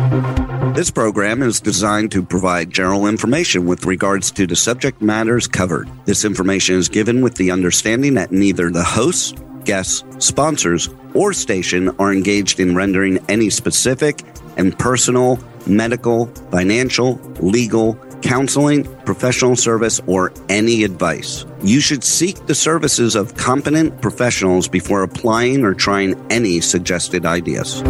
This program is designed to provide general information with regards to the subject matters covered. This information is given with the understanding that neither the hosts, guests, sponsors, or station are engaged in rendering any specific and personal, medical, financial, legal, counseling, professional service, or any advice. You should seek the services of competent professionals before applying or trying any suggested ideas.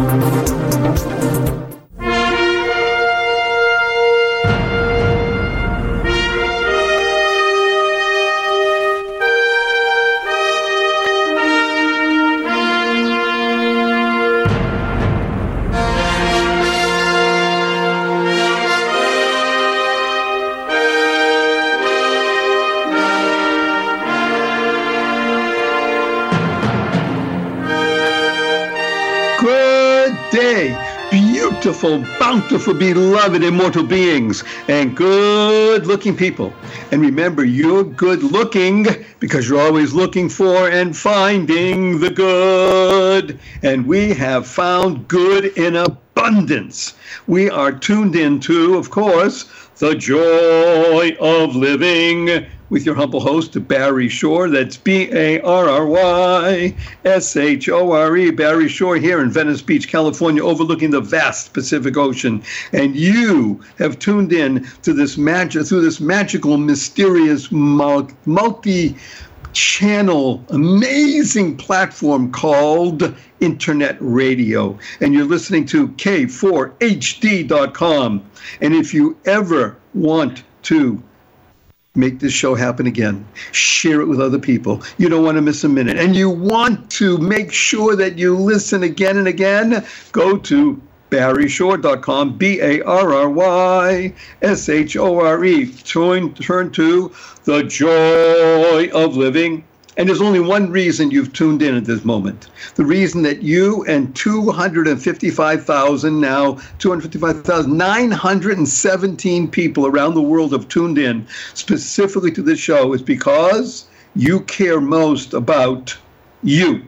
Beautiful, bountiful, beloved, immortal beings, and good-looking people. And remember, you're good-looking because you're always looking for and finding the good. And we have found good in abundance. We are tuned into, of course, the joy of living with your humble host, Barry Shore. That's BARRYSHORE, Barry Shore, here in Venice Beach, California, overlooking the vast Pacific Ocean. And you have tuned in to this through this magical, mysterious, multi-channel, amazing platform called Internet Radio. And you're listening to K4HD.com. And if you ever want to make this show happen again, share it with other people. You don't want to miss a minute. And you want to make sure that you listen again and again, go to BarryShore.com, BARRYSHORE. Turn to the joy of living. And there's only one reason you've tuned in at this moment. The reason that you and 255,917 people around the world have tuned in specifically to this show is because you care most about you.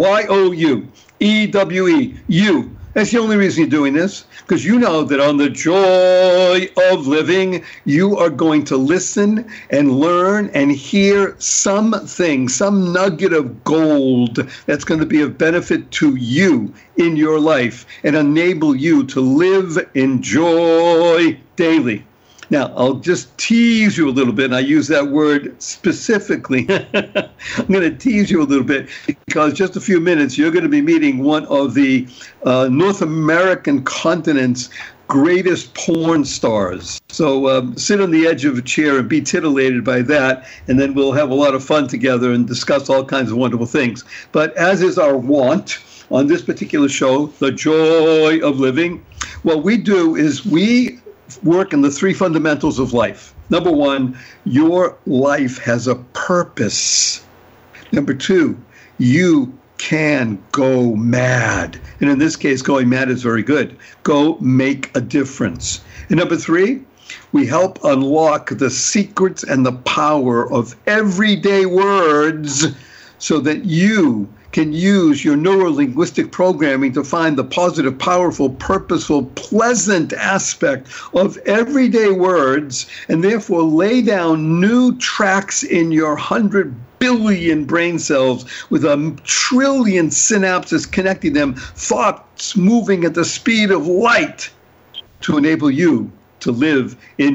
YOUEWE, you. That's the only reason you're doing this, because you know that on the joy of living, you are going to listen and learn and hear something, some nugget of gold that's going to be of benefit to you in your life and enable you to live in joy daily. Now, I'll just tease you a little bit, and I use that word specifically. I'm going to tease you a little bit because just a few minutes, you're going to be meeting one of the North American continent's greatest porn stars. So sit on the edge of a chair and be titillated by that, and then we'll have a lot of fun together and discuss all kinds of wonderful things. But as is our wont on this particular show, The Joy of Living, what we do is we work in the three fundamentals of life. Number one, your life has a purpose. Number two, you can go mad. And in this case, going mad is very good. Go make a difference. And number three, we help unlock the secrets and the power of everyday words so that you can use your neuro-linguistic programming to find the positive, powerful, purposeful, pleasant aspect of everyday words, and therefore lay down new tracks in your 100 billion brain cells with 1 trillion synapses connecting them, thoughts moving at the speed of light to enable you to live in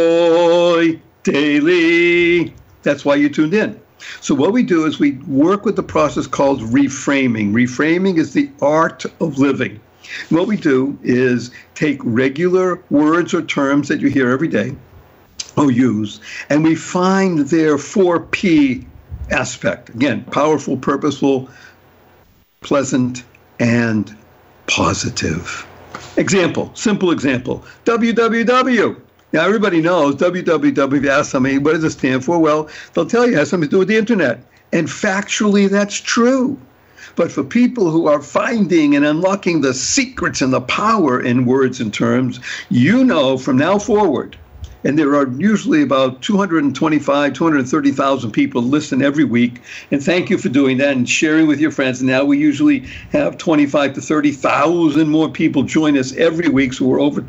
joy daily. That's why you tuned in. So what we do is we work with the process called reframing. Reframing is the art of living. And what we do is take regular words or terms that you hear every day or use, and we find their 4P aspect. Again, powerful, purposeful, pleasant, and positive. Example, simple example, www. Now, everybody knows www. If you ask somebody, what does it stand for? Well, they'll tell you it has something to do with the internet. And factually, that's true. But for people who are finding and unlocking the secrets and the power in words and terms, you know from now forward And there are usually about 230,000 people listen every week. And thank you for doing that and sharing with your friends. And now we usually have 25 to 30,000 more people join us every week. So we're over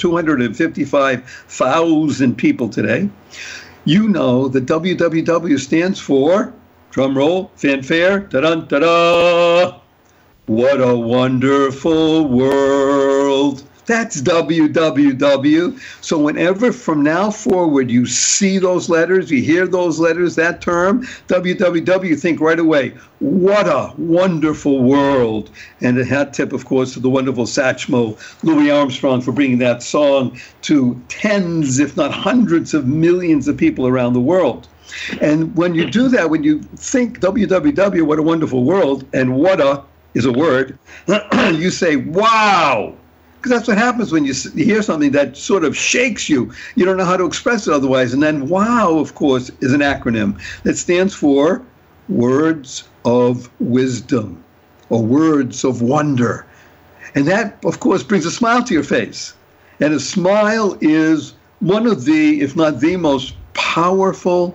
255,000 people today. You know that WWW stands for, drum roll, fanfare, da-dun, da-da. What a wonderful world. That's WWW. So whenever from now forward you see those letters, you hear those letters, that term, WWW, you think right away, what a wonderful world. And a hat tip, of course, to the wonderful Satchmo, Louis Armstrong, for bringing that song to tens, if not hundreds of millions of people around the world. And when you do that, when you think WWW, what a wonderful world, and what a is a word, you say, wow. Because that's what happens when you hear something that sort of shakes you. You don't know how to express it otherwise. And then WOW, of course, is an acronym that stands for Words of Wisdom or Words of Wonder. And that, of course, brings a smile to your face. And a smile is one of the, if not the most powerful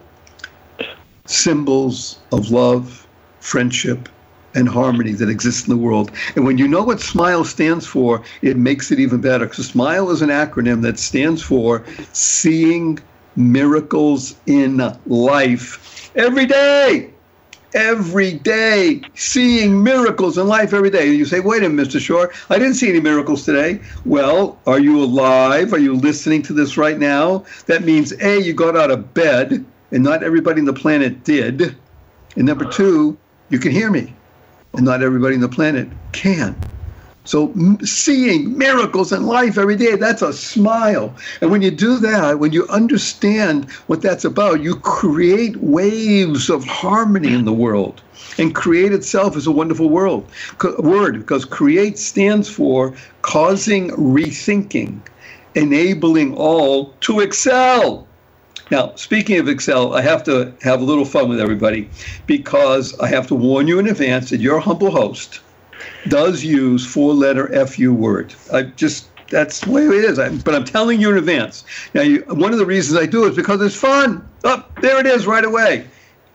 symbols of love, friendship, and harmony that exists in the world. And when you know what SMILE stands for, it makes it even better. Because SMILE is an acronym that stands for Seeing Miracles in Life Every Day. Every day, seeing miracles in life every day. You say, wait a minute, Mr. Shore, I didn't see any miracles today. Well, are you alive? Are you listening to this right now? That means, A, you got out of bed, and not everybody on the planet did. And number two, you can hear me. And not everybody on the planet can. So seeing miracles in life every day, that's a smile. And when you do that, when you understand what that's about, you create waves of harmony in the world. And create itself is a wonderful word, because create stands for causing rethinking, enabling all to excel. Now, speaking of excel, I have to have a little fun with everybody because I have to warn you in advance that your humble host does use four-letter FU word. That's the way it is. But I'm telling you in advance. Now, one of the reasons I do it is because it's fun. Oh, there it is right away.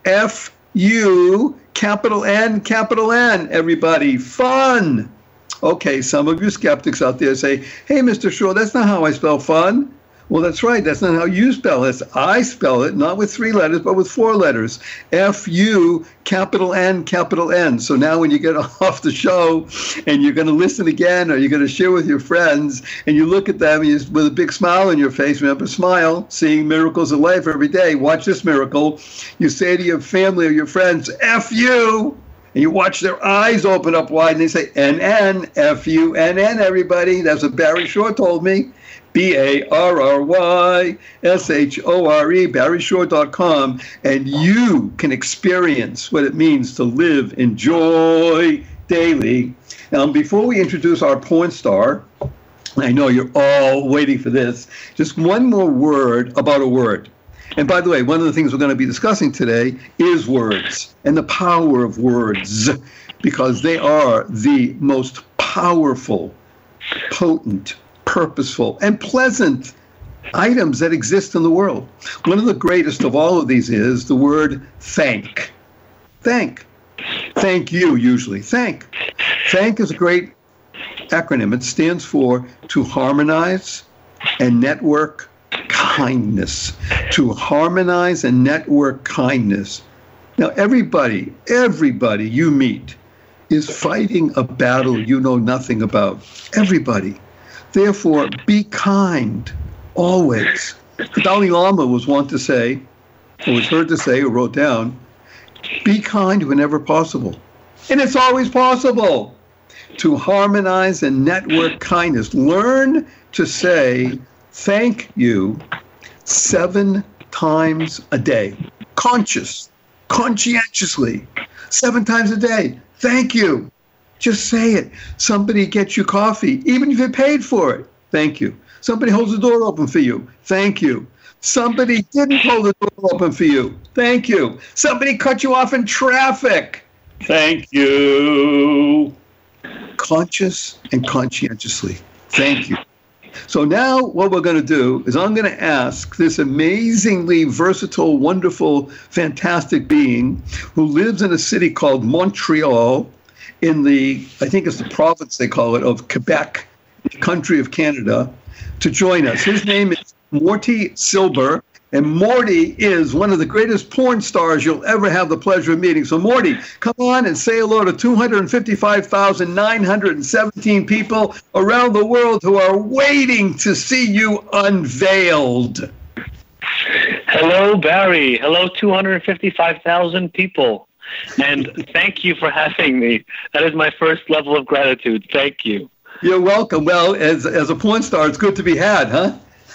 FU, capital N, everybody. Fun. Okay, some of you skeptics out there say, hey, Mr. Shore, that's not how I spell fun. Well, that's right. That's not how you spell it. I spell it, not with 3 letters, but with 4 letters. F-U, capital N, capital N. So now when you get off the show and you're going to listen again or you're going to share with your friends and you look at them with a big smile on your face, remember, smile, seeing miracles of life every day. Watch this miracle. You say to your family or your friends, F-U. And you watch their eyes open up wide and they say, N-N, F-U-N-N, everybody. That's what Barry Shore told me. BARRYSHORE, BarryShore.com, and you can experience what it means to live in joy daily. Now, before we introduce our porn star, I know you're all waiting for this, just one more word about a word. And by the way, one of the things we're going to be discussing today is words and the power of words, because they are the most powerful, potent, purposeful, and pleasant items that exist in the world. One of the greatest of all of these is the word thank. Thank. Thank you, usually. Thank. Thank is a great acronym. It stands for to harmonize and network kindness. To harmonize and network kindness. Now, everybody you meet is fighting a battle you know nothing about. Everybody. Therefore, be kind, always. The Dalai Lama was wont to say, or was heard to say, or wrote down, be kind whenever possible. And it's always possible to harmonize and network kindness. Learn to say thank you 7 times a day. Conscientiously, 7 times a day. Thank you. Just say it. Somebody gets you coffee, even if you paid for it. Thank you. Somebody holds the door open for you. Thank you. Somebody didn't hold the door open for you. Thank you. Somebody cut you off in traffic. Thank you. Conscious and conscientiously. Thank you. So now what we're going to do is I'm going to ask this amazingly versatile, wonderful, fantastic being who lives in a city called Montreal in I think it's the province they call it, of Quebec, country of Canada, to join us. His name is Morty Silber. And Morty is one of the greatest porn stars you'll ever have the pleasure of meeting. So, Morty, come on and say hello to 255,917 people around the world who are waiting to see you unveiled. Hello, Barry. Hello, 255,000 people. And thank you for having me. That is my first level of gratitude. Thank you. You're welcome. Well, as a porn star, it's good to be had, huh?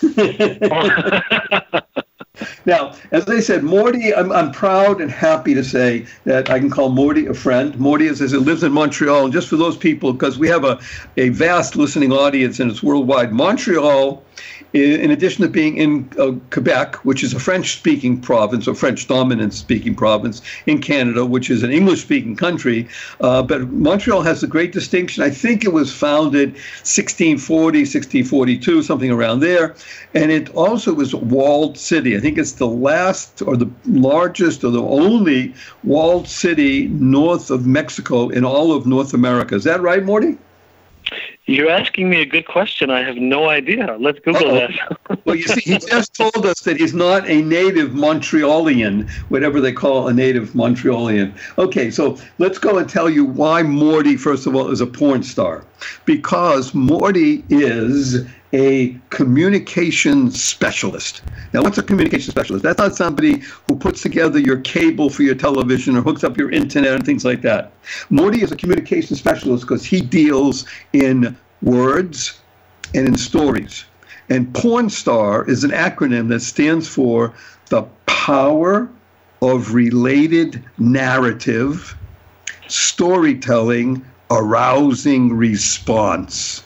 Now, as I said, Morty, I'm proud and happy to say that I can call Morty a friend. Morty, as I said, lives in Montreal. And just for those people, because we have a vast listening audience and it's worldwide, Montreal, in addition to being in Quebec, which is a French-speaking province, or French-dominant-speaking province in Canada, which is an English-speaking country, but Montreal has a great distinction. I think it was founded 1640, 1642, something around there, and it also was a walled city. I think it's the last or the largest or the only walled city north of Mexico in all of North America. Is that right, Morty? You're asking me a good question. I have no idea. Let's Google that. Well, you see, he just told us that he's not a native Montrealian, whatever they call a native Montrealian. Okay, so let's go and tell you why Morty, first of all, is a porn star. Because Morty is a communication specialist. Now, what's a communication specialist? That's not somebody who puts together your cable for your television or hooks up your internet and things like that. Morty is a communication specialist because he deals in words and in stories. And porn star is an acronym that stands for the power of related narrative, storytelling, arousing response.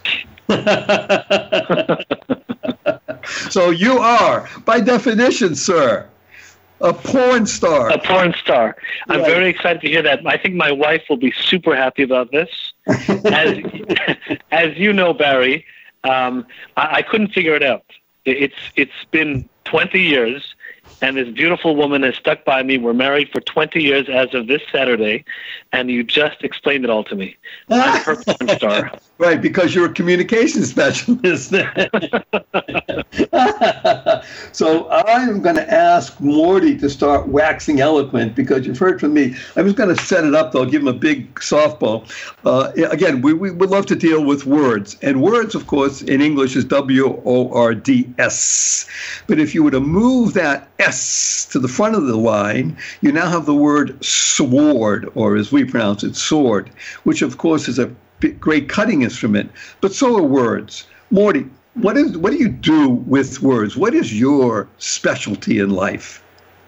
So you are, by definition, sir, a porn star. A porn star. I'm very excited to hear that. I think my wife will be super happy about this. As you know, Barry, I couldn't figure it out. It's been 20 years, and this beautiful woman has stuck by me. We're married for 20 years as of this Saturday, and you just explained it all to me. I'm her porn star. Right, because you're a communication specialist. So I'm going to ask Morty to start waxing eloquent because you've heard from me. I'm just going to set it up, though, give him a big softball. Again, we would love to deal with words. And words, of course, in English is W-O-R-D-S. But if you were to move that S to the front of the line, you now have the word sword, or as we pronounce it, sword, which, of course, is a great cutting instrument, but so are words. Morty, what do you do with words? What is your specialty in life?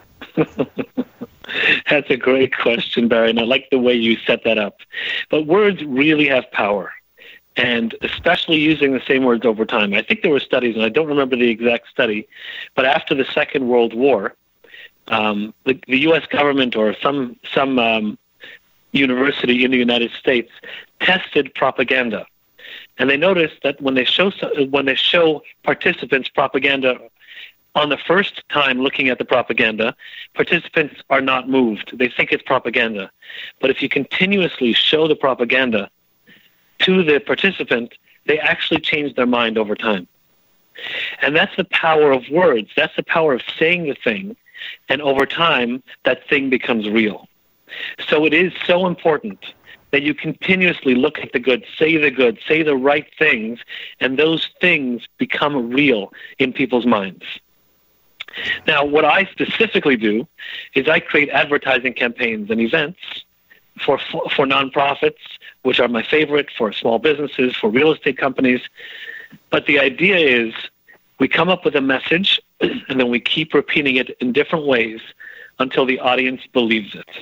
That's a great question, Barry, and I like the way you set that up. But words really have power, and especially using the same words over time. I think there were studies, and I don't remember the exact study, but after the Second World War, the U.S. government or some university in the United States tested propaganda, and they noticed that when they show participants propaganda on the first time looking at the propaganda, participants are not moved. They think it's propaganda. But if you continuously show the propaganda to the participant, they actually change their mind over time. And that's the power of words. That's the power of saying the thing, and over time, that thing becomes real. So it is so important that you continuously look at the good, say the right things, and those things become real in people's minds. Now, what I specifically do is I create advertising campaigns and events for nonprofits, which are my favorite, for small businesses, for real estate companies. But the idea is we come up with a message, and then we keep repeating it in different ways until the audience believes it.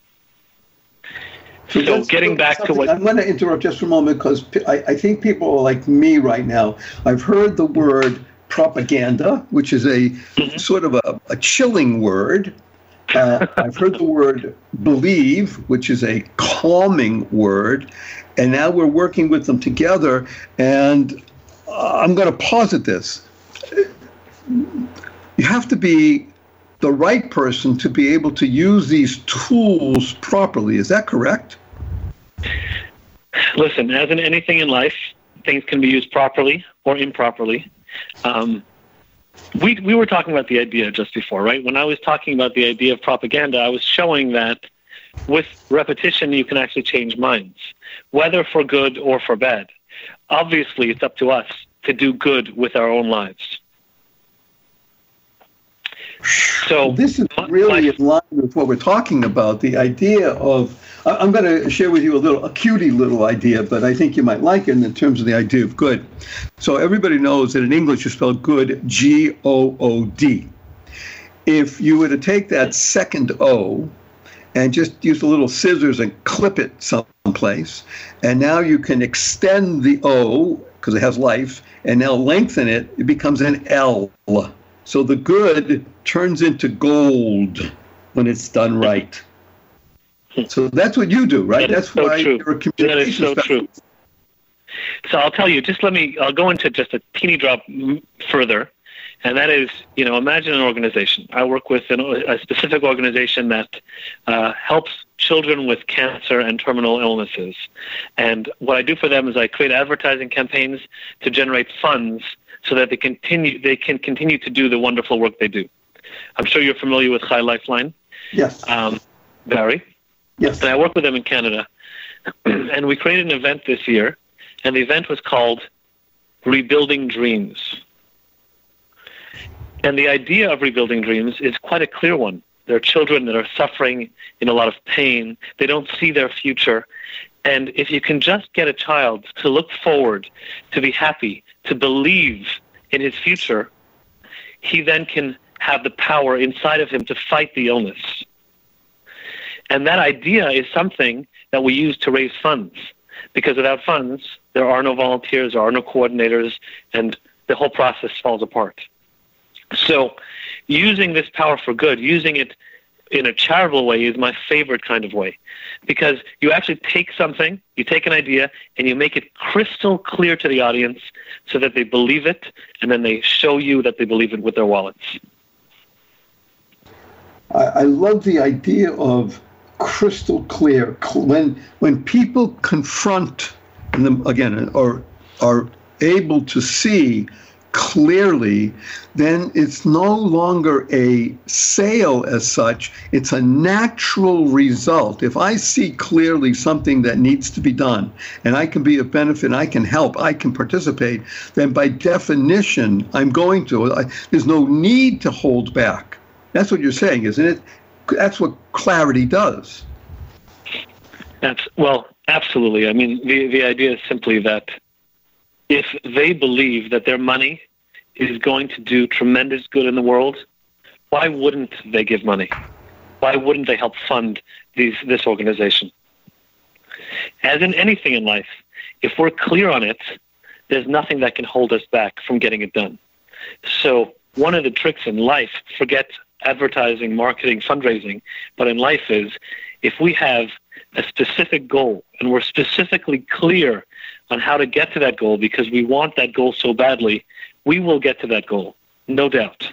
So getting back to what... I'm going to interrupt just for a moment because I think people are like me right now. I've heard the word propaganda, which is a sort of a chilling word. I've heard the word believe, which is a calming word. And now we're working with them together. And I'm going to posit this. You have to be the right person to be able to use these tools properly. Is that correct? Listen, as in anything in life, things can be used properly or improperly. We were talking about the idea just before, right? When I was talking about the idea of propaganda, I was showing that with repetition, you can actually change minds, whether for good or for bad. Obviously, it's up to us to do good with our own lives. So this is really in line with what we're talking about, the idea of, I'm going to share with you a cutie little idea, but I think you might like it in terms of the idea of good. So everybody knows that in English you spell good, G-O-O-D. If you were to take that second O and just use the little scissors and clip it someplace, and now you can extend the O, because it has life, and now lengthen it, it becomes an L. So the good turns into gold when it's done right. So that's what you do, right? That's so why true. you're a communication That is so true. So I'll tell you, I'll go into just a teeny drop further, and that is, imagine an organization. I work with a specific organization that helps children with cancer and terminal illnesses. And what I do for them is I create advertising campaigns to generate funds so that they can continue to do the wonderful work they do. I'm sure you're familiar with Chai Lifeline. Yes. Barry? Yes. And I work with them in Canada. And we created an event this year, and the event was called Rebuilding Dreams. And the idea of Rebuilding Dreams is quite a clear one. There are children that are suffering in a lot of pain. They don't see their future. And if you can just get a child to look forward, to be happy, to believe in his future, he then can have the power inside of him to fight the illness. And that idea is something that we use to raise funds, because without funds, there are no volunteers, there are no coordinators, and the whole process falls apart. So using this power for good, using it in a charitable way is my favorite kind of way, because you actually take something, you take an idea, and you make it crystal clear to the audience so that they believe it, and then they show you that they believe it with their wallets. I love the idea of crystal clear. When people confront them again, or are able to see clearly, then it's no longer a sale as such. It's a natural result. If I see clearly something that needs to be done, and I can be of benefit, I can help, I can participate, then by definition, I'm going to. There's no need to hold back. That's what you're saying, isn't it? That's what clarity does. Absolutely. I mean, the idea is simply that if they believe that their money is going to do tremendous good in the world, why wouldn't they give money? Why wouldn't they help fund this organization? As in anything in life, if we're clear on it, there's nothing that can hold us back from getting it done. So one of the tricks in life, forget advertising, marketing, fundraising, but in life is, if we have a specific goal and we're specifically clear on how to get to that goal because we want that goal so badly, we will get to that goal, no doubt.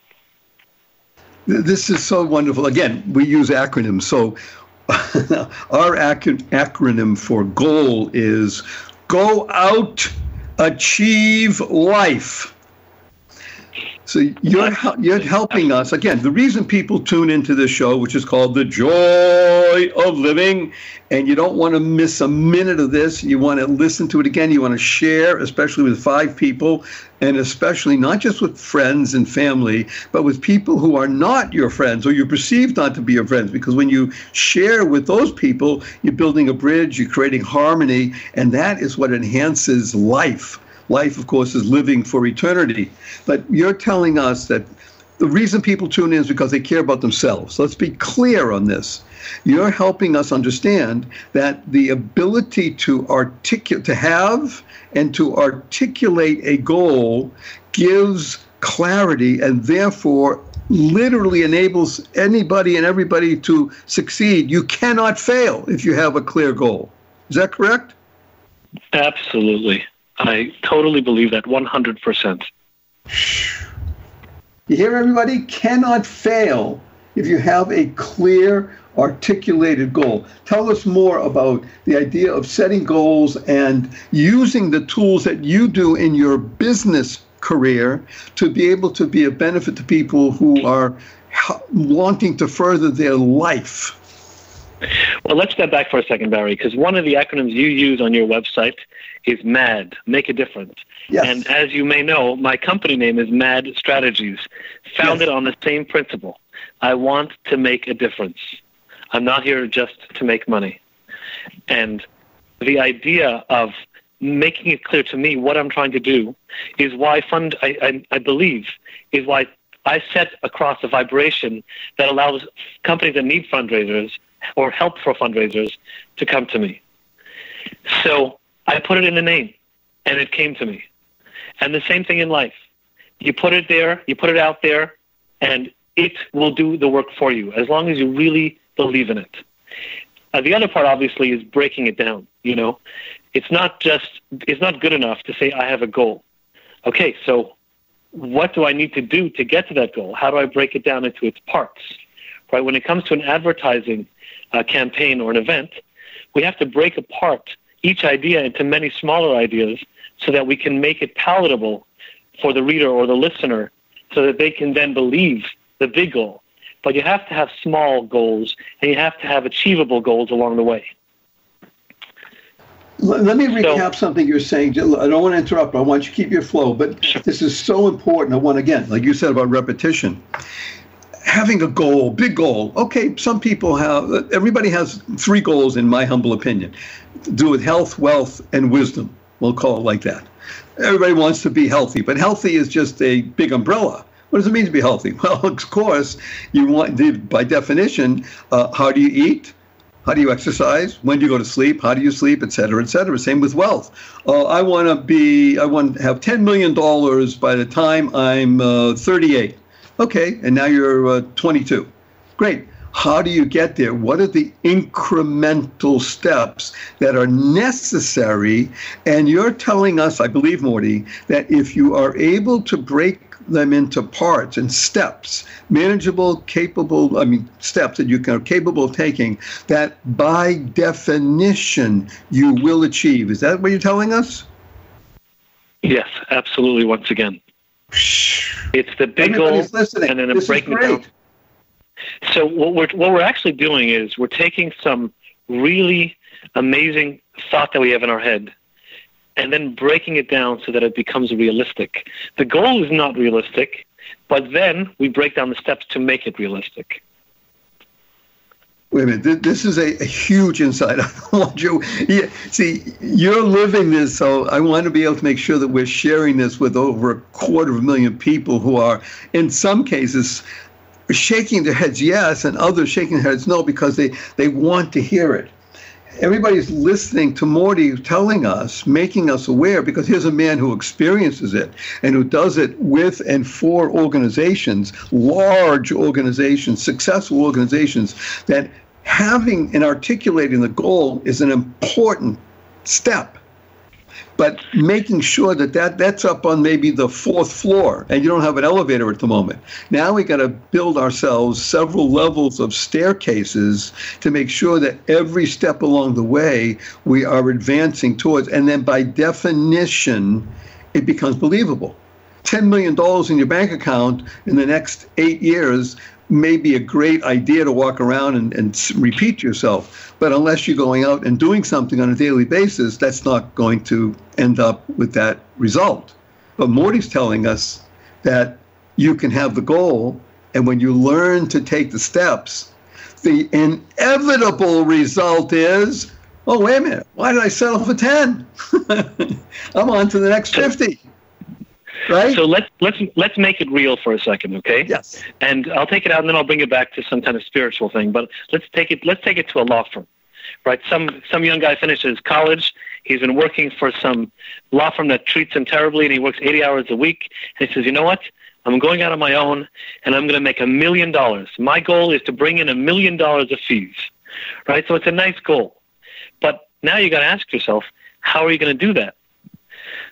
This is so wonderful. Again, we use acronyms. So our acronym for goal is Go Out, Achieve Life. So you're helping us. Again, the reason people tune into this show, which is called The Joy of Living, and you don't want to miss a minute of this. You want to listen to it again. You want to share, especially with 5 people, and especially not just with friends and family, but with people who are not your friends or you perceive not to be your friends. Because when you share with those people, you're building a bridge, you're creating harmony, and that is what enhances life. Life, of course, is living for eternity. But you're telling us that the reason people tune in is because they care about themselves. Let's be clear on this. You're helping us understand that the ability to have and to articulate a goal gives clarity and therefore literally enables anybody and everybody to succeed. You cannot fail if you have a clear goal. Is that correct? Absolutely. I totally believe that 100%. You hear, everybody? Cannot fail if you have a clear, articulated goal. Tell us more about the idea of setting goals and using the tools that you do in your business career to be able to be a benefit to people who are wanting to further their life. Well, let's step back for a second, Barry, because one of the acronyms you use on your website is MAD, Make a Difference. Yes. And as you may know, my company name is MAD Strategies, founded on the same principle. I want to make a difference. I'm not here just to make money. And the idea of making it clear to me what I'm trying to do is why I believe is why I set across a vibration that allows companies that need fundraisers or help for fundraisers to come to me. So I put it in the name, and it came to me. And the same thing in life. You put it there, you put it out there, and it will do the work for you, as long as you really believe in it. The other part, obviously, is breaking it down. It's not good enough to say, I have a goal. Okay, so what do I need to do to get to that goal? How do I break it down into its parts? Right? When it comes to an advertising campaign or an event, we have to break apart each idea into many smaller ideas so that we can make it palatable for the reader or the listener so that they can then believe the big goal. But you have to have small goals, and you have to have achievable goals along the way. Let me recap something you're saying. I don't want to interrupt. I want you to keep your flow, but this is so important. I want, again, like you said about repetition, having a goal, big goal. Okay, some people everybody has 3 goals, in my humble opinion, to do with health, wealth, and wisdom. We'll call it like that. Everybody wants to be healthy, but healthy is just a big umbrella. What does it mean to be healthy? Well, of course, by definition, how do you eat? How do you exercise? When do you go to sleep? How do you sleep? Et cetera, et cetera. Same with wealth. I want to have $10 million by the time I'm 38. Okay, and now you're 22. Great. How do you get there? What are the incremental steps that are necessary? And you're telling us, I believe, Morty, that if you are able to break them into parts and steps, manageable, steps that you are capable of taking, that by definition you will achieve. Is that what you're telling us? Yes, absolutely. Once again, it's the big goal, and then breaking it down. So what we're actually doing is we're taking some really amazing thought that we have in our head and then breaking it down so that it becomes realistic. The goal is not realistic, but then we break down the steps to make it realistic. Wait a minute. This is a huge insight. I want you. See, you're living this, so I want to be able to make sure that we're sharing this with over 250,000 people who are, in some cases, shaking their heads yes, and others shaking their heads no, because they want to hear it. Everybody's listening to Morty telling us, making us aware, because here's a man who experiences it and who does it with and for organizations, large organizations, successful organizations, that having and articulating the goal is an important step. But making sure that's up on maybe the 4th floor, and you don't have an elevator at the moment. Now we got to build ourselves several levels of staircases to make sure that every step along the way we are advancing towards, and then by definition, it becomes believable. $10 million in your bank account in the next 8 years may be a great idea to walk around and repeat yourself. But unless you're going out and doing something on a daily basis, that's not going to end up with that result. But Morty's telling us that you can have the goal, and when you learn to take the steps, the inevitable result is, oh, wait a minute, why did I settle for 10? I'm on to the next 50. Right? So let's make it real for a second, okay? Yes. And I'll take it out, and then I'll bring it back to some kind of spiritual thing. But let's take it to a law firm, right? Some young guy finishes college. He's been working for some law firm that treats him terribly, and he works 80 hours a week. And he says, you know what? I'm going out on my own, and I'm going to make $1 million. My goal is to bring in $1 million of fees, right? So it's a nice goal. But now you got to ask yourself, how are you going to do that?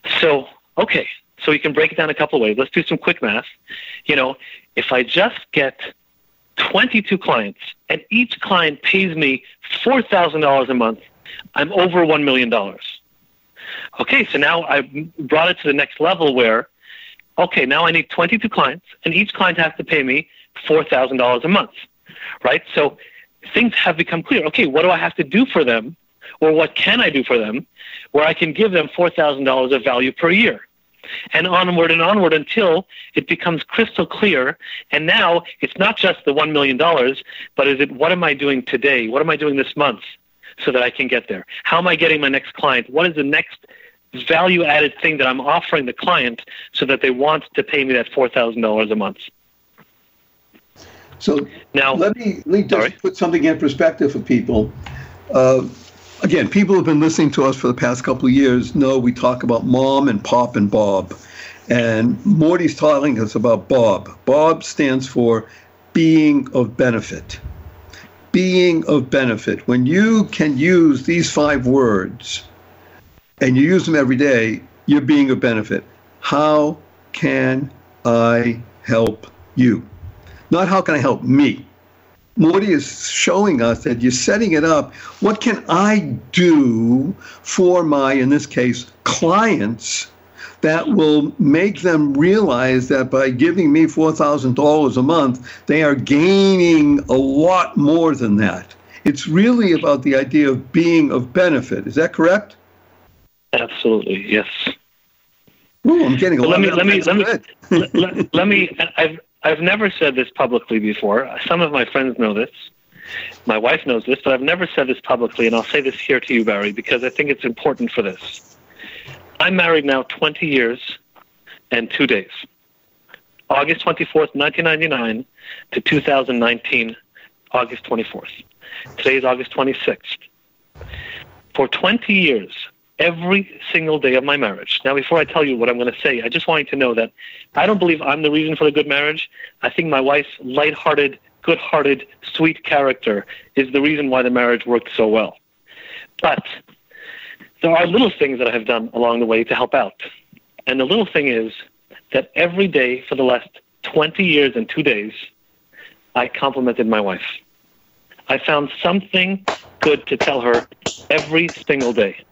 So, okay, so you can break it down a couple of ways. Let's do some quick math. If I just get 22 clients and each client pays me $4,000 a month, I'm over $1 million. Okay, so now I brought it to the next level where, okay, now I need 22 clients and each client has to pay me $4,000 a month, right? So things have become clear. Okay, what do I have to do for them, or what can I do for them where I can give them $4,000 of value per year? And onward until it becomes crystal clear. And now it's not just the $1 million, but is it, what am I doing today? What am I doing this month so that I can get there? How am I getting my next client? What is the next value-added thing that I'm offering the client so that they want to pay me that $4,000 a month? So now, let me just put something in perspective for people. Again, people who've been listening to us for the past couple of years know we talk about Mom and Pop and Bob. And Morty's telling us about Bob. Bob stands for being of benefit. Being of benefit. When you can use these 5 words and you use them every day, you're being of benefit. How can I help you? Not how can I help me. Morty is showing us that you're setting it up. What can I do for my, in this case, clients that will make them realize that by giving me $4,000 a month, they are gaining a lot more than that? It's really about the idea of being of benefit. Is that correct? Absolutely, yes. Ooh, I'm getting a lot I've never said this publicly before. Some of my friends know this. My wife knows this, but I've never said this publicly, and I'll say this here to you, Barry, because I think it's important for this. I'm married now 20 years and 2 days. August 24th, 1999 to 2019, August 24th. Today is August 26th. For 20 years, every single day of my marriage. Now, before I tell you what I'm going to say, I just want you to know that I don't believe I'm the reason for the good marriage. I think my wife's lighthearted, good-hearted, sweet character is the reason why the marriage worked so well. But there are little things that I have done along the way to help out. And the little thing is that every day for the last 20 years and 2 days, I complimented my wife. I found something good to tell her every single day.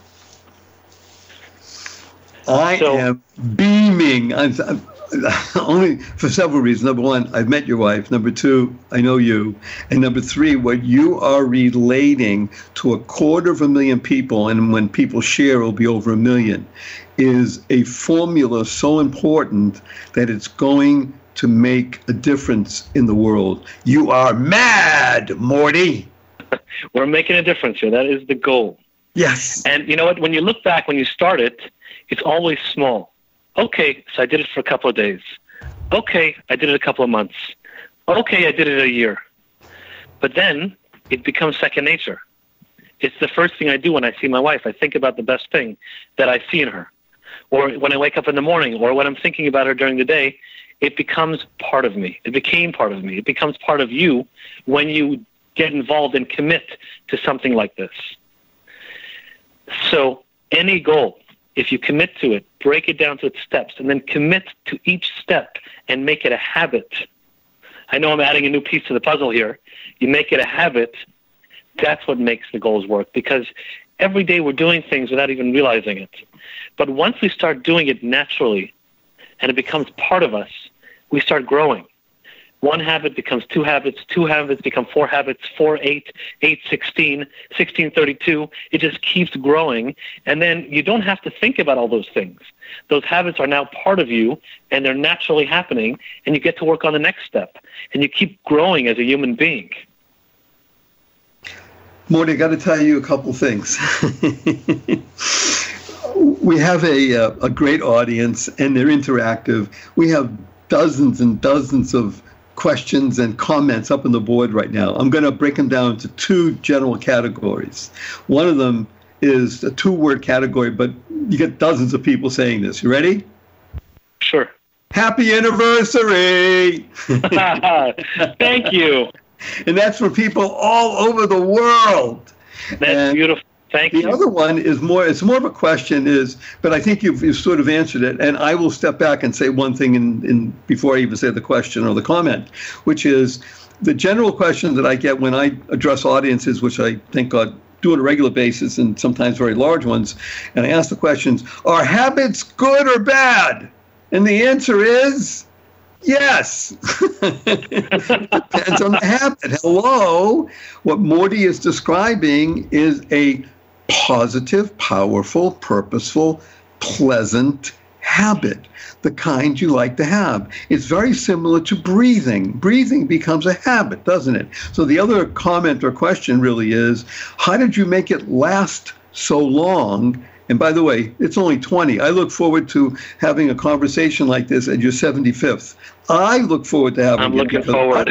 I am beaming. Only for several reasons. Number one, I've met your wife. Number two, I know you. And number three, what you are relating to 250,000 people, and when people share, it'll be over 1 million, is a formula so important that it's going to make a difference in the world. You are mad, Morty. We're making a difference here. That is the goal. Yes. And you know what? When you look back, when you start it, it's always small. Okay, so I did it for a couple of days. Okay, I did it a couple of months. Okay, I did it a year. But then it becomes second nature. It's the first thing I do when I see my wife. I think about the best thing that I see in her. Or when I wake up in the morning, or when I'm thinking about her during the day, it becomes part of me. It became part of me. It becomes part of you when you get involved and commit to something like this. So any goal, if you commit to it, break it down to its steps, and then commit to each step and make it a habit. I know I'm adding a new piece to the puzzle here. You make it a habit, that's what makes the goals work, because every day we're doing things without even realizing it. But once we start doing it naturally and it becomes part of us, we start growing. 1 habit becomes 2 habits, 2 habits become 4 habits, 4, 8, 8, 16, 16, 32. It just keeps growing. And then you don't have to think about all those things. Those habits are now part of you, and they're naturally happening, and you get to work on the next step. And you keep growing as a human being. Morty, I got to tell you a couple things. We have a great audience, and they're interactive. We have dozens and dozens of questions and comments up on the board right now. I'm going to break them down into 2 general categories. One of them is a 2-word category, but you get dozens of people saying this. You ready? Sure. Happy anniversary! Thank you. And that's for people all over the world. That's beautiful. Thank you. The other one is it's more of a question but I think you've sort of answered it. And I will step back and say one thing in before I even say the question or the comment, which is the general question that I get when I address audiences, which I think I do on a regular basis and sometimes very large ones. And I ask the questions, are habits good or bad? And the answer is yes. Depends on the habit. Hello. What Morty is describing is a positive, powerful, purposeful, pleasant habit, the kind you like to have. It's very similar to breathing. Breathing becomes a habit, doesn't it? So the other comment or question really is, how did you make it last so long? And by the way, it's only 20. I look forward to having a conversation like this at your 75th. I look forward to having it. I'm looking forward.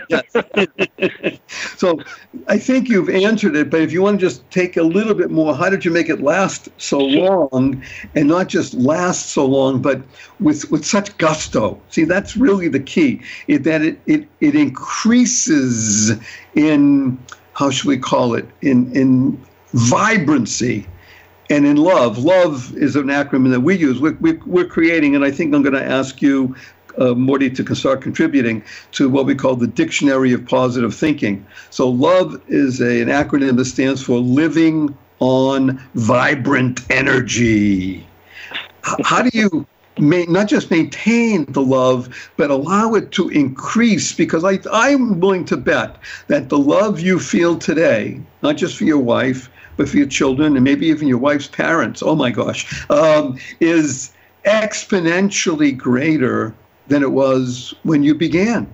So I think you've answered it, but if you want to just take a little bit more, how did you make it last so long, and not just last so long, but with such gusto? See, that's really the key, that it increases in, how should we call it, in vibrancy. And in love. Love is an acronym that we use. We're creating, and I think I'm going to ask you, Morty, to start contributing to what we call the Dictionary of Positive Thinking. So love is an acronym that stands for living on vibrant energy. How do you not just maintain the love, but allow it to increase? Because I'm willing to bet that the love you feel today, not just for your wife, but for your children and maybe even your wife's parents, oh my gosh, is exponentially greater than it was when you began.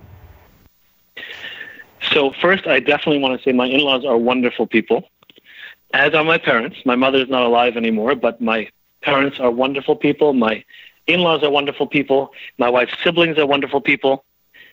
So first, I definitely want to say my in-laws are wonderful people, as are my parents. My mother's not alive anymore, but my parents are wonderful people. My in-laws are wonderful people. My wife's siblings are wonderful people.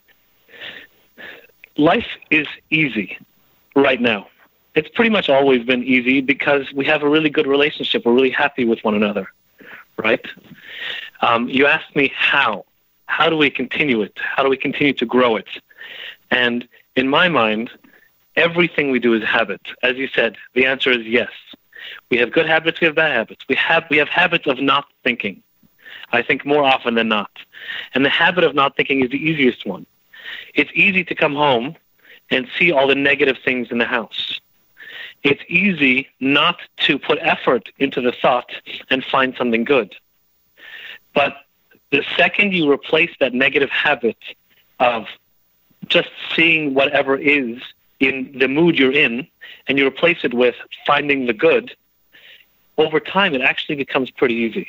Life is easy right now. It's pretty much always been easy because we have a really good relationship. We're really happy with one another, right? You asked me how. How do we continue it? How do we continue to grow it? And in my mind, everything we do is habit. As you said, the answer is yes. We have good habits, we have bad habits. We have habits of not thinking. I think more often than not. And the habit of not thinking is the easiest one. It's easy to come home and see all the negative things in the house. It's easy not to put effort into the thought and find something good. But the second you replace that negative habit of just seeing whatever is in the mood you're in, and you replace it with finding the good, over time it actually becomes pretty easy.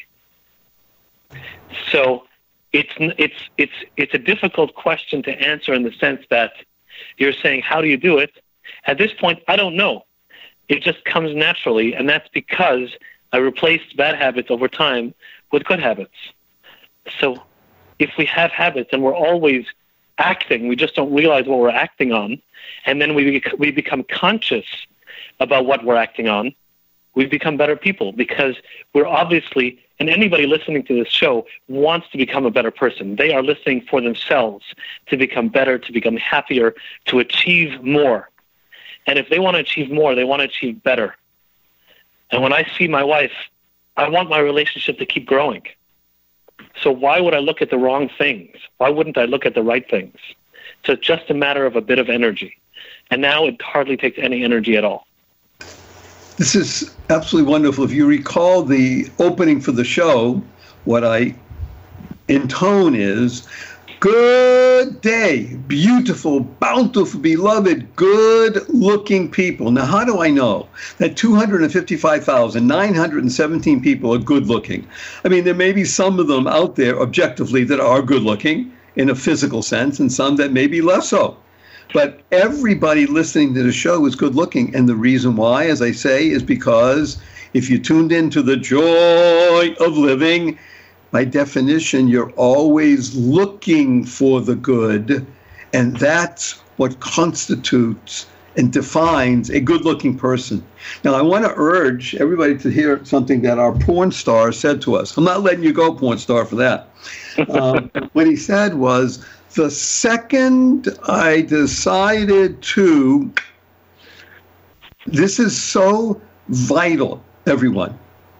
So it's a difficult question to answer in the sense that you're saying, how do you do it? At this point, I don't know. It just comes naturally, and that's because I replaced bad habits over time with good habits. So if we have habits and we're always acting, we just don't realize what we're acting on, and then we become conscious about what we're acting on, we become better people because we're obviously, and anybody listening to this show wants to become a better person. They are listening for themselves to become better, to become happier, to achieve more. And if they want to achieve more, they want to achieve better. And when I see my wife, I want my relationship to keep growing. So why would I look at the wrong things? Why wouldn't I look at the right things? So it's just a matter of a bit of energy. And now it hardly takes any energy at all. This is absolutely wonderful. If you recall the opening for the show, what I intone is, good day, beautiful, bountiful, beloved, good-looking people. Now, how do I know that 255,917 people are good-looking? I mean, there may be some of them out there objectively that are good-looking in a physical sense, and some that may be less so. But everybody listening to the show is good-looking, and the reason why, as I say, is because if you tuned into the joy of living, by definition, you're always looking for the good, and that's what constitutes and defines a good-looking person. Now, I want to urge everybody to hear something that our porn star said to us. I'm not letting you go, porn star, for that. What he said was, the second I decided to, this is so vital, everyone.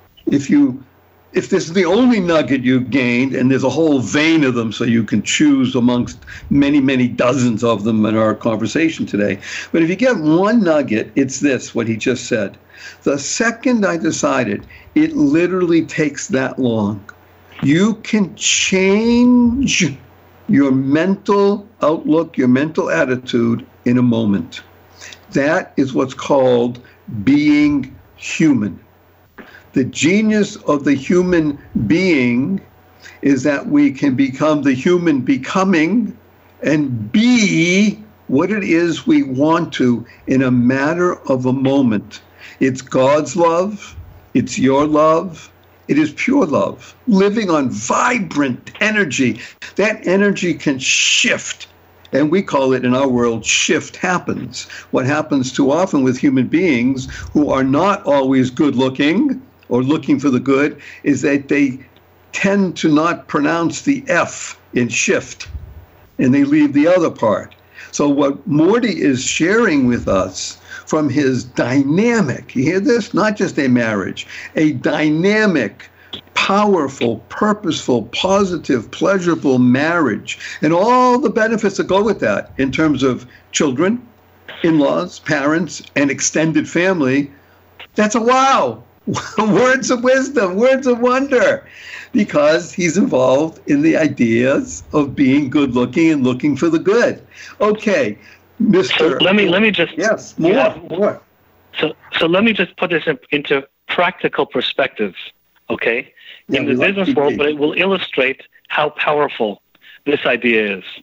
If this is the only nugget you've gained, and there's a whole vein of them so you can choose amongst many, many dozens of them in our conversation today. But if you get one nugget, it's this, what he just said. The second I decided, it literally takes that long. You can change your mental outlook, your mental attitude in a moment. That is what's called being human. The genius of the human being is that we can become the human becoming and be what it is we want to in a matter of a moment. It's God's love. It's your love. It is pure love, living on vibrant energy. That energy can shift. And we call it in our world, shift happens. What happens too often with human beings who are not always good looking or looking for the good is that they tend to not pronounce the F in shift, and they leave the other part. So what Morty is sharing with us from his dynamic, you hear this? Not just a marriage, a dynamic, powerful, purposeful, positive, pleasurable marriage, and all the benefits that go with that in terms of children, in-laws, parents, and extended family. That's a wow. Words of wisdom, words of wonder, because he's involved in the ideas of being good looking and looking for the good. Okay, Mr. So let me just more. So let me just put this into practical perspective, okay? In the business world, but it will illustrate how powerful this idea is.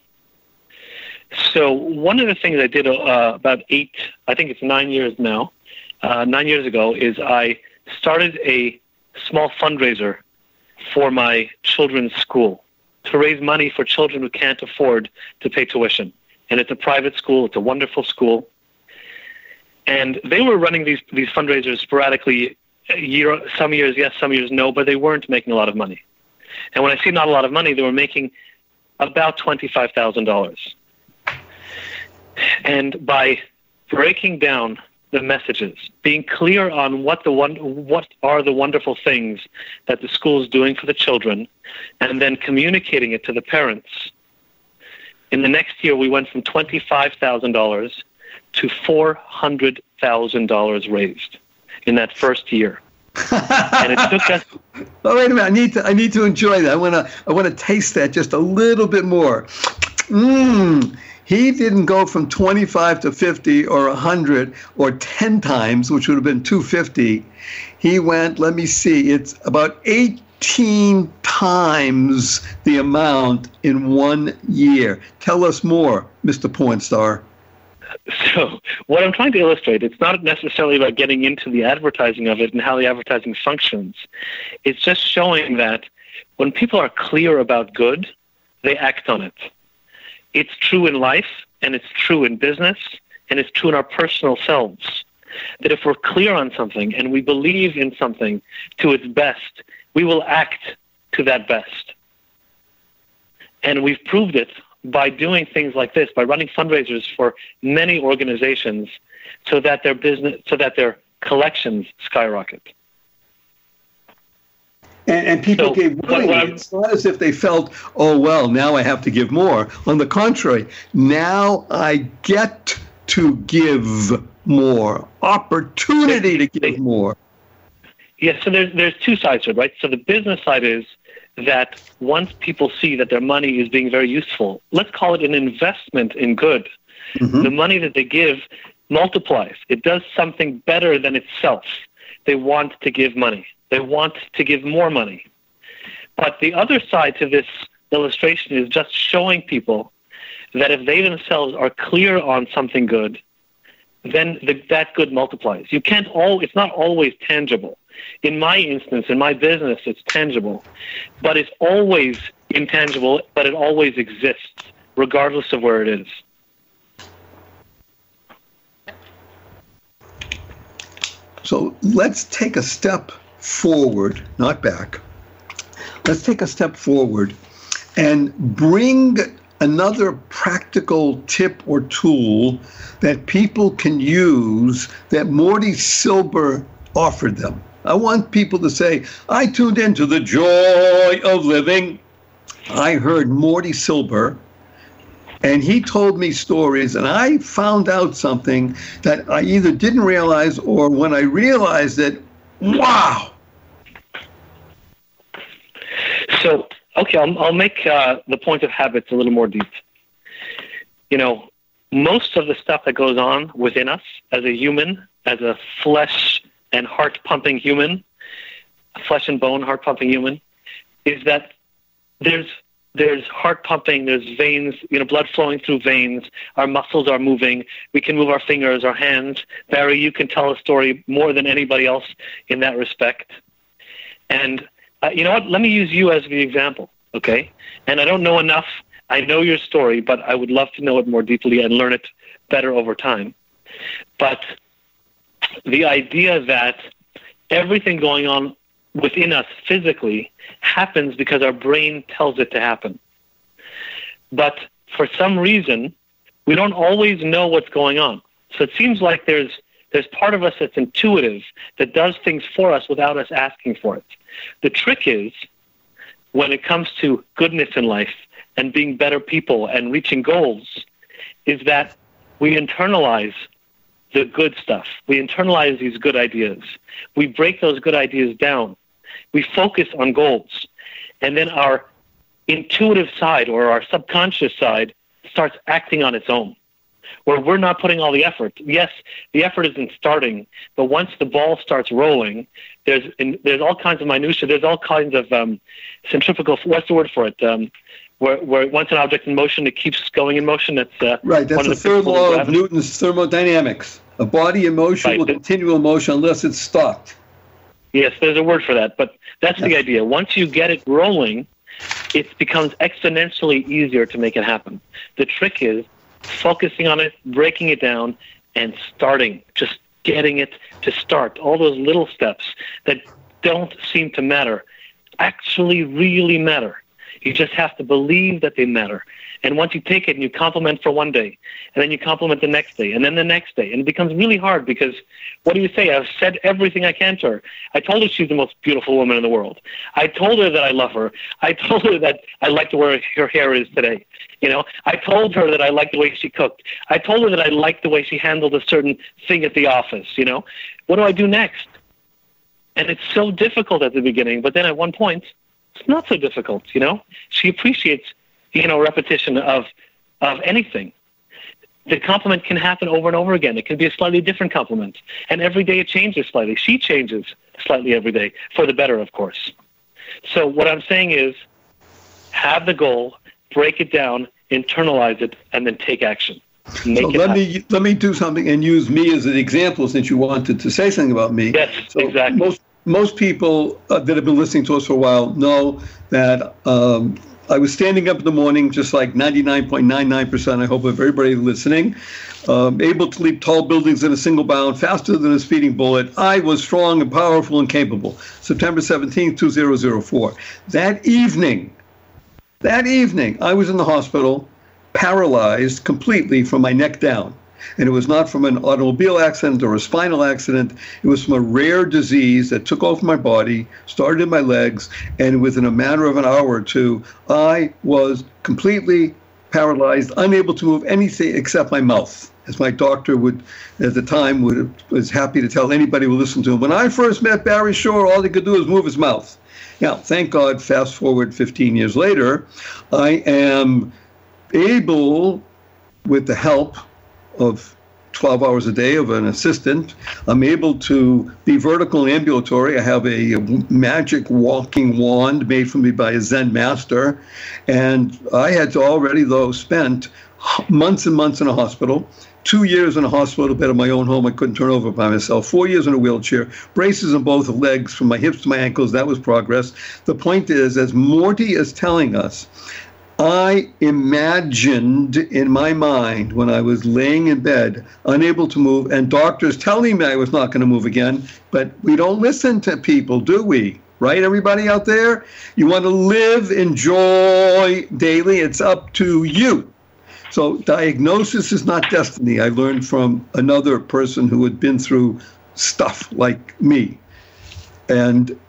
So one of the things I did about 9 years now, 9 years ago, is I started a small fundraiser for my children's school to raise money for children who can't afford to pay tuition. And it's a private school. It's a wonderful school. And they were running these fundraisers sporadically, some years yes, some years no, but they weren't making a lot of money. And when I say not a lot of money, they were making about $25,000. And by breaking down the messages, being clear on what are the wonderful things that the school is doing for the children, and then communicating it to the parents. In the next year, we went from $25,000 to $400,000 raised in that first year. And it took us. Oh, wait a minute! I need to enjoy that. I want to taste that just a little bit more. He didn't go from 25 to 50 or 100 or 10 times, which would have been 250. He went, let me see, it's about 18 times the amount in 1 year. Tell us more, Mr. Pornstar. So what I'm trying to illustrate, it's not necessarily about getting into the advertising of it and how the advertising functions. It's just showing that when people are clear about good, they act on it. It's true in life, and it's true in business, and it's true in our personal selves. That if we're clear on something and we believe in something to its best, we will act to that best. And we've proved it by doing things like this, by running fundraisers for many organizations so that their collections skyrocket. And people gave willingly. It's not as if they felt, oh, well, now I have to give more. On the contrary, now I get to give more, opportunity to give more. Yes, so there's two sides to it, right? So the business side is that once people see that their money is being very useful, let's call it an investment in good, the money that they give multiplies. It does something better than itself. They want to give money. They want to give more money. But the other side to this illustration is just showing people that if they themselves are clear on something good, then that good multiplies. It's not always tangible. In my instance, in my business, it's tangible. But it's always intangible, but it always exists, regardless of where it is. So let's take a step forward, not back. Let's take a step forward and bring another practical tip or tool that people can use that Morty Silber offered them. I want people to say, I tuned into the joy of living. I heard Morty Silber, and he told me stories, and I found out something that I either didn't realize, or when I realized it, wow. So, okay, I'll make the point of habits a little more deep. You know, most of the stuff that goes on within us as a human, as a flesh and heart-pumping human, flesh and bone heart-pumping human, is that there's heart pumping, there's veins, you know, blood flowing through veins, our muscles are moving, we can move our fingers, our hands. Barry, you can tell a story more than anybody else in that respect. And you know what, let me use you as the example, okay? And I don't know enough, I know your story, but I would love to know it more deeply and learn it better over time. But the idea that everything going on within us physically happens because our brain tells it to happen. But for some reason, we don't always know what's going on. So it seems like there's part of us that's intuitive, that does things for us without us asking for it. The trick is, when it comes to goodness in life and being better people and reaching goals, is that we internalize the good stuff. We internalize these good ideas. We break those good ideas down. We focus on goals. And then our intuitive side or our subconscious side starts acting on its own, where we're not putting all the effort. Yes, the effort isn't starting, but once the ball starts rolling, there's all kinds of minutia. There's all kinds of centrifugal, what's the word for it? Where once an object in motion, it keeps going in motion. That's right. That's the third law of Newton's thermodynamics. A body in motion will continue in motion unless it's stopped. Yes, there's a word for that, but that's the idea. Once you get it rolling, it becomes exponentially easier to make it happen. The trick is focusing on it, breaking it down, and starting, just getting it to start. All those little steps that don't seem to matter actually really matter. You just have to believe that they matter. And once you take it and you compliment for one day, and then you compliment the next day, and then the next day, and it becomes really hard because what do you say? I've said everything I can to her. I told her she's the most beautiful woman in the world. I told her that I love her. I told her that I like the way her hair is today. You know, I told her that I like the way she cooked. I told her that I liked the way she handled a certain thing at the office. You know, what do I do next? And it's so difficult at the beginning, but then at one point, it's not so difficult. You know, she appreciates, you know, repetition of anything. The compliment can happen over and over again. It can be a slightly different compliment. And every day it changes slightly. She changes slightly every day, for the better, of course. So what I'm saying is, have the goal, break it down, internalize it, and then take action. Let me do something and use me as an example, since you wanted to say something about me. Yes, so exactly. Most people that have been listening to us for a while know that I was standing up in the morning, just like 99.99%, I hope, of everybody listening, able to leap tall buildings in a single bound, faster than a speeding bullet. I was strong and powerful and capable. September 17th, 2004. That evening, I was in the hospital, paralyzed completely from my neck down. And it was not from an automobile accident or a spinal accident. It was from a rare disease that took over my body, started in my legs, and within a matter of an hour or two, I was completely paralyzed, unable to move anything except my mouth. As my doctor would, at the time, was happy to tell anybody who listened to him. When I first met Barry Shore, all he could do was move his mouth. Now, thank God, fast forward 15 years later, I am able, with the help of 12 hours a day of an assistant, I'm able to be vertical and ambulatory. I have a magic walking wand made for me by a Zen master. And I had already, though, spent months and months in a hospital, 2 years in a hospital bed of my own home I couldn't turn over by myself, 4 years in a wheelchair, braces on both legs from my hips to my ankles. That was progress. The point is, as Morty is telling us, I imagined in my mind when I was laying in bed, unable to move, and doctors telling me I was not going to move again. But we don't listen to people, do we? Right, everybody out there? You want to live in joy daily. It's up to you. So diagnosis is not destiny. I learned from another person who had been through stuff like me. And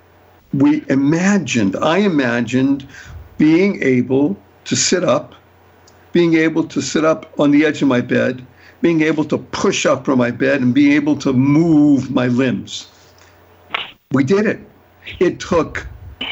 I imagined being able to sit up on the edge of my bed, being able to push up from my bed and being able to move my limbs. We did it. It took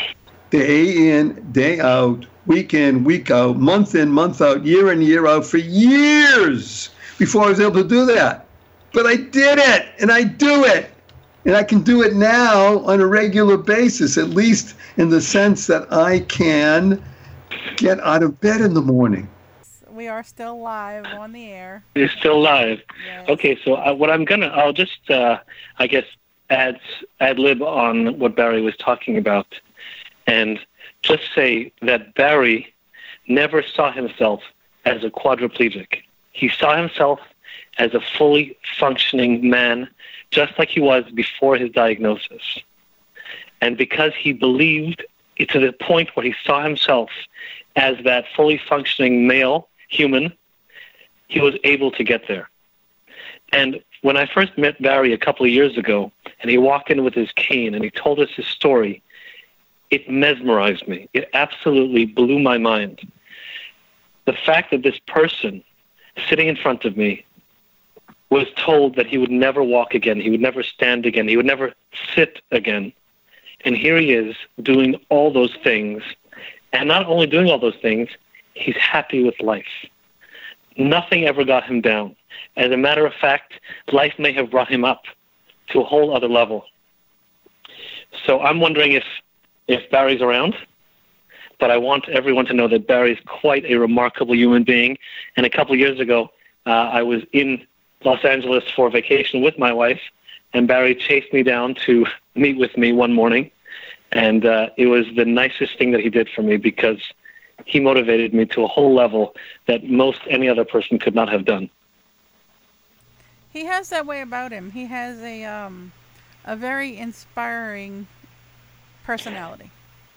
day in, day out, week in, week out, month in, month out, year in, year out, for years before I was able to do that. But I did it, and I do it. And I can do it now on a regular basis, at least in the sense that I can get out of bed in the morning. We are still live on the air. You're still live. Yes. Okay, so I'll just, I guess, ad lib on what Barry was talking about, and just say that Barry never saw himself as a quadriplegic. He saw himself as a fully functioning man, just like he was before his diagnosis. And because he believed to the point where he saw himself as that fully functioning male human, he was able to get there. And when I first met Barry a couple of years ago, and he walked in with his cane and he told us his story, it mesmerized me. It absolutely blew my mind. The fact that this person sitting in front of me was told that he would never walk again, he would never stand again, he would never sit again. And here he is doing all those things. And not only doing all those things, he's happy with life. Nothing ever got him down. As a matter of fact, life may have brought him up to a whole other level. So I'm wondering if Barry's around, but I want everyone to know that Barry's quite a remarkable human being. And a couple of years ago, I was in Los Angeles for vacation with my wife, and Barry chased me down to meet with me one morning. And it was the nicest thing that he did for me, because he motivated me to a whole level that most any other person could not have done. He has that way about him. He has a very inspiring personality.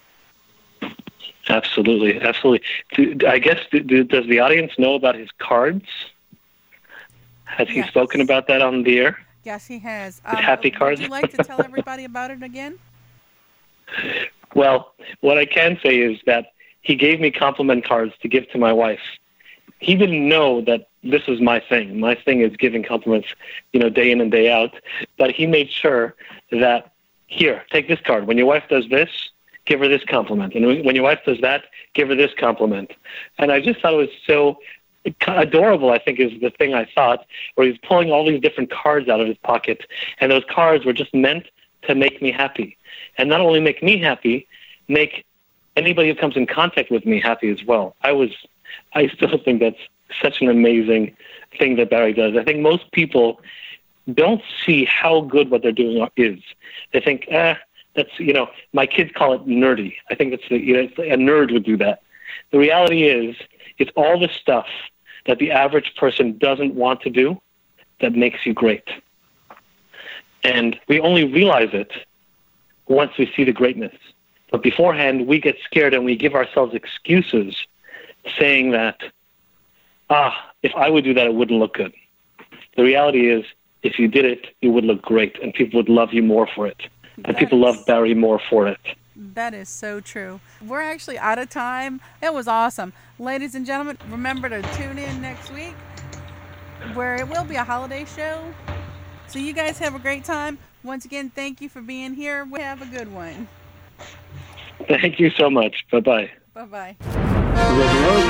Absolutely, absolutely. I guess, does the audience know about his cards? Has he spoken about that on the air? Yes, he has. His happy cards? Would you like to tell everybody about it again? Well, what I can say is that he gave me compliment cards to give to my wife. He didn't know that this was my thing. My thing is giving compliments, day in and day out. But he made sure that, here, take this card. When your wife does this, give her this compliment. And when your wife does that, give her this compliment. And I just thought it was so adorable, I think, is the thing I thought, where he's pulling all these different cards out of his pocket. And those cards were just meant to make me happy. And not only make me happy, make anybody who comes in contact with me happy as well. I still think that's such an amazing thing that Barry does. I think most people don't see how good what they're doing is. They think, that's, my kids call it nerdy. I think that's a nerd would do that. The reality is, it's all the stuff that the average person doesn't want to do that makes you great. And we only realize it once we see the greatness. But beforehand, we get scared and we give ourselves excuses saying that, if I would do that, it wouldn't look good. The reality is, if you did it, it would look great and people would love you more for it. And people love Barry more for it. That is so true. We're actually out of time. It was awesome. Ladies and gentlemen, remember to tune in next week, where it will be a holiday show. So you guys have a great time. Once again, thank you for being here. We have a good one. Thank you so much. Bye-bye. Bye-bye.